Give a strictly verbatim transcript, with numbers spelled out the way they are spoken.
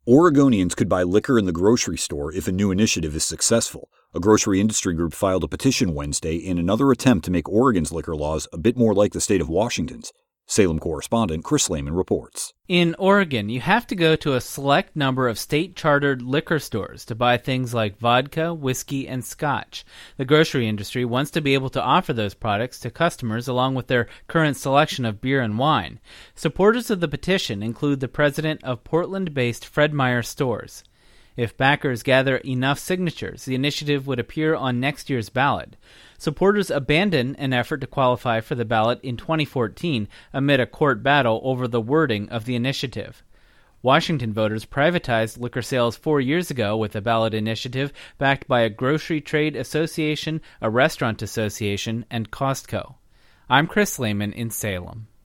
Oregonians could buy liquor in the grocery store if a new initiative is successful. A grocery industry group filed a petition Wednesday in another attempt to make Oregon's liquor laws a bit more like the state of Washington's. Salem correspondent Chris Lehman reports. In Oregon, you have to go to a select number of state-chartered liquor stores to buy things like vodka, whiskey, and scotch. The grocery industry wants to be able to offer those products to customers along with their current selection of beer and wine. Supporters of the petition include the president of Portland-based Fred Meyer Stores. If backers gather enough signatures, the initiative would appear on next year's ballot. Supporters abandoned an effort to qualify for the ballot in twenty fourteen amid a court battle over the wording of the initiative. Washington voters privatized liquor sales four years ago with a ballot initiative backed by a grocery trade association, a restaurant association, and Costco. I'm Chris Lehman in Salem.